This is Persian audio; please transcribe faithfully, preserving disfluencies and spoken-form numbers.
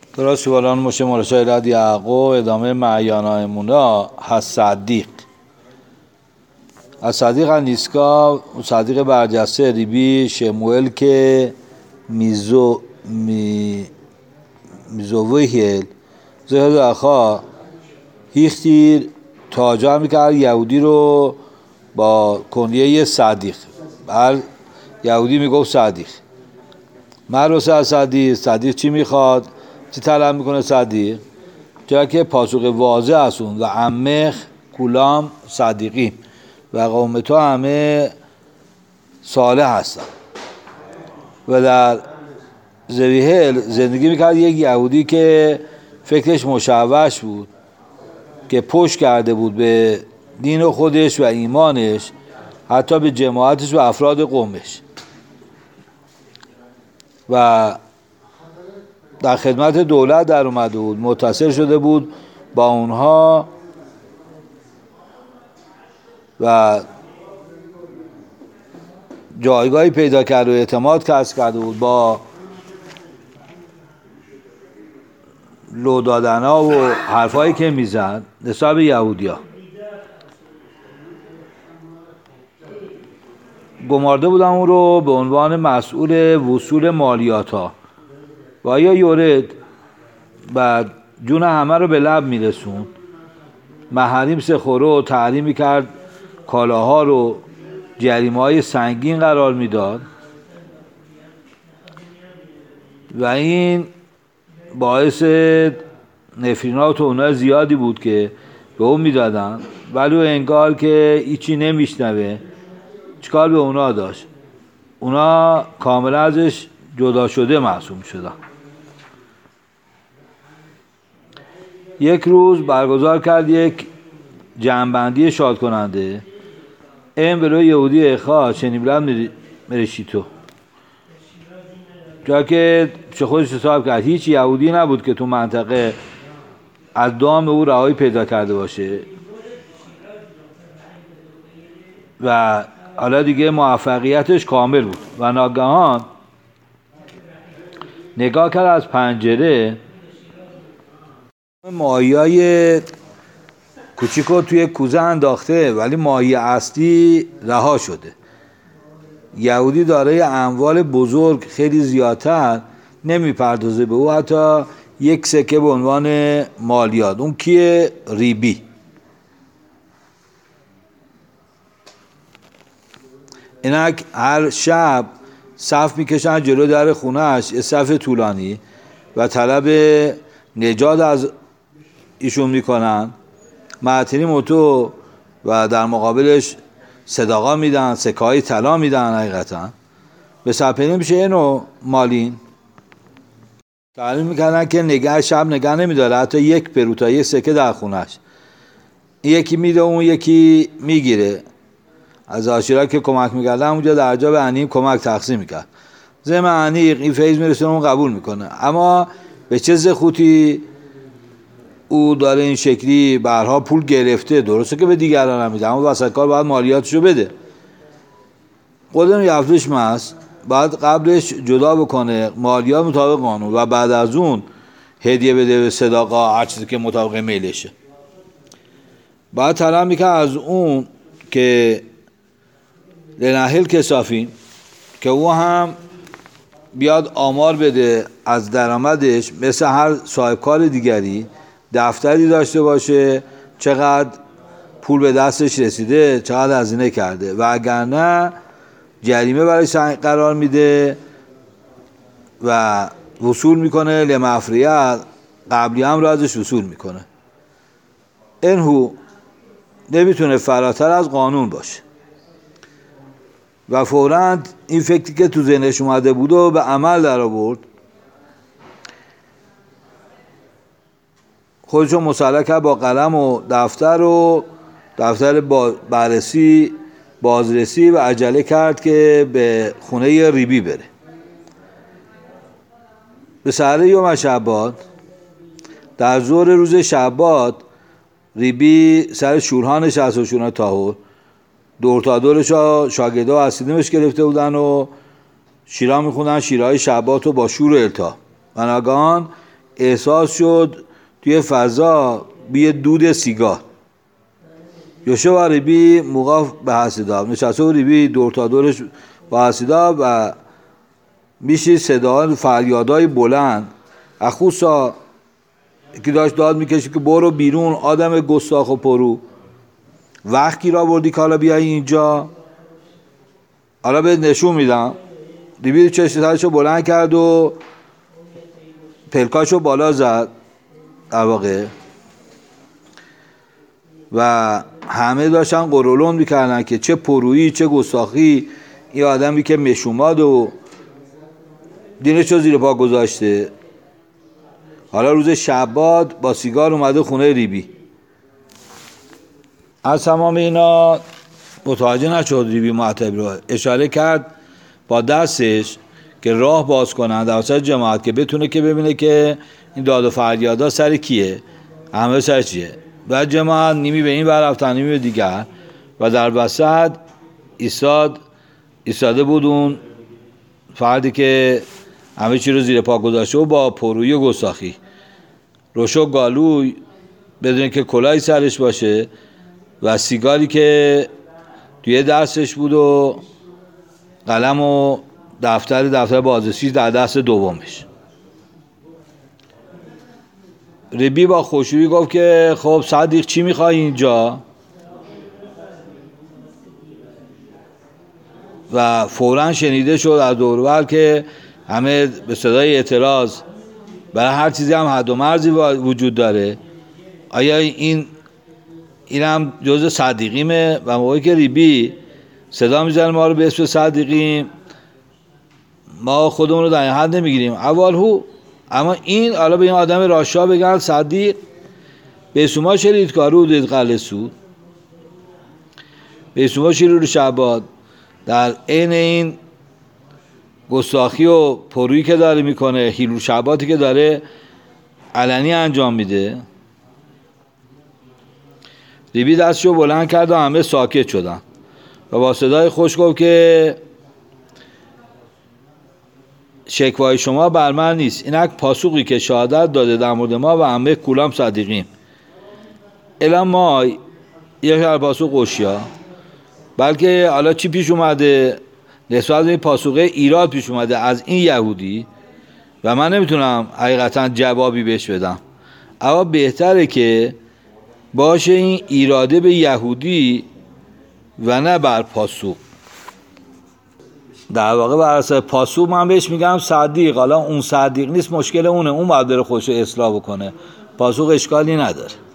درست شوالان مشه مرشای رد یعقوب ادامه معیان امونا هست صدیق از صدیق هنیسکا صدیق برجسته ریبی شموئل که میزو می میزووهیل زهد اخا هیختیر تاجا میکرد یهودی رو با کنیه صدیق بر یهودی میگفت صدیق مرسه از صدیق صدیق چی میخواد چی طلب میکنه صدیق جا که پاسخ واضح از اون و عمه کلام صدیقی و قوم تو همه صالح هستن و در زویهل زندگی میکرد یک یهودی که فکرش مشوش بود که پشت کرده بود به دین خودش و ایمانش حتی به جماعتش و افراد قومش و در خدمت دولت در اومده بود متصل شده بود با اونها و جایگاهی پیدا کرد و اعتماد کسب کرده بود با لو دادن ها و حرفایی که میزد نسبت به یهودی ها گمارده بودن اون رو به عنوان مسئول وصول مالیات ها و آیا یورد بعد جون همه رو به لب میرسون محریم سخوره و تحریم میکرد کالاها رو جریمه های سنگین قرار میداد و این باعث نفرینات و اونها زیادی بود که به اون میدادن ولی انگار که ایچی نمیشنوه چیکار به اونا داشت اونا کاملا ازش جدا شده محسوب شدن. یک روز برگزار کرد یک جمع‌بندی شاد کننده این برای یهودی اخا شنیبلم مرشیتو جا که چه خودش حساب کرد هیچ یهودی نبود که تو منطقه از دام او رهایی پیدا کرده باشه و حالا دیگه موفقیتش کامل بود و ناگهان نگاه کرد از پنجره ماهیای کوچیکو توی کوزه انداخته ولی ماهی اصلی رها شده. یهودی دارای اموال بزرگ خیلی زیادتر نمیپردازه به او حتی یک سکه به عنوان مالیات. اون کیه؟ ریبی. اینک هر شب صف میکشن جلو در خونهش یه صف طولانی و طلب نجات از ایشون میکنن معطنی موتو و در مقابلش صداقا میدن سکایی طلا میدن. حقیقتا به سپینی میشه اینو مالین تعلیم میکردن که نگه شب نگه نمیداره حتی یک پروتا یک سکه در خونهش یکی میده اون یکی میگیره. از عاشرا که کمک میکردن اونجا در جا به عنیم کمک تقسیم میکرد. زم عنیق این فیض میرسه اون قبول میکنه اما به چه زخوتی او داره این شکلی برها پول گرفته. درسته که به دیگران هم میده اما وسط کار باید مالیاتشو بده. خودم یفتش مست بعد قبلش جدا بکنه مالیات مطابق قانون و بعد از اون هدیه بده به صداقا هر چیزی که مطابق میلشه. بعد طلب میکنه از اون که لنحل کسافین که او هم بیاد آمار بده از درآمدش مثل هر صاحب کار دیگری دفتری داشته باشه چقدر پول به دستش رسیده چقدر هزینه کرده و اگر نه جریمه برایش قرار میده و وصول میکنه لمفریت قبلی هم را ازش وصول میکنه. اینهو نمیتونه فراتر از قانون باشه و فوراً این فکری که تو ذهنش اومده بود و به عمل در آورد. خودشو مسلح کرد با قلم و دفتر و دفتر بررسی بازرسی و عجله کرد که به خونه ریبی بره. به سحر یوم شبات در ظهر روز شبات ریبی سر شورها نشست و شورها طاهور دور تا دورش شاگرده و حسیدمش گرفته بودن و شیرها میخوندن شیرهای شبات و با شور و التا و ناگهان احساس شد توی فضا بی دود سیگار. یوشو و ریبی موقع به حسیداب نشسته و ریبی دور تا دورش با حسیداب و میشی صدا فریادای بلند اخوسا که داشت داد میکشی که برو بیرون آدم گستاخ و پرو، وقتی را بردی که حالا بیایی اینجا، حالا به نشون میدم. ریبی چشم سرشو بلند کرد و پلکاشو بالا زد در واقع و همه داشتن قرولون میکردن که چه پرویی چه گستاخی این آدمی که مشوماد و دینشو زیر پا گذاشته. حالا روز شباد با سیگار اومده خونه ریبی. از تمام اینا متوجه نشد ریبی معتبر رو، اشاره کرد با دستش که راه باز کنن در وسط جماعت که بتونه که ببینه که این داد و فریادا سر کیه، همه سر چیه. بعد جماعت نیمی به این ور رفتن نیمی به دیگر و در وسط ایستاد ایستاده بود اون فردی که همه چی رو زیر پا گذاشته و با پرویی و گستاخی روشو گالوی بدون که کلاهی سرش باشه و سیگاری که توی دستش بود و قلم و دفتر دفتر بازرسی در دست دومش. ریبی با خوشویی گفت که خب صدیق چی میخوای اینجا؟ و فوراً شنیده شد از دور و بر که همه به صدای اعتراض برای هر چیزی هم حد و مرزی وجود داره. آیا این این هم جزء صدیقیمه؟ و موقعی که ریبی صدا میزنه ما رو به اسم صدیقیم، ما خودمون رو در این حد نمیگیریم اول هو، اما این حالا به این آدم راشا بگن صدیق به سوما شرید کارو دید قلسو به سوما شیرو شعباد در عین این گستاخی و پرویی که داره میکنه، هیلو شعباتی که داره علنی انجام میده. ریبی دستشو بلند کرد و همه ساکت شدن و با صدای خوش گفت که شکوای شما بر من نیست، اینک پاسخی که شهادت داده در مورد ما و همه کلام صدیقیم. الان ما یک پاسخ قشیا، بلکه حالا چی پیش اومده نسبت به این پاسخه ایراد پیش اومده از این یهودی و من نمیتونم حقیقتا جوابی بهش بدم، اما بهتره که باشه این ایراده به یهودی و نه بر پاسخ. در واقع بر اساس پاسخ من بهش میگم صدیق، حالا اون صدیق نیست مشکل اونه، اون باید بره خودشو اصلاح بکنه، پاسخ اشکالی نداره.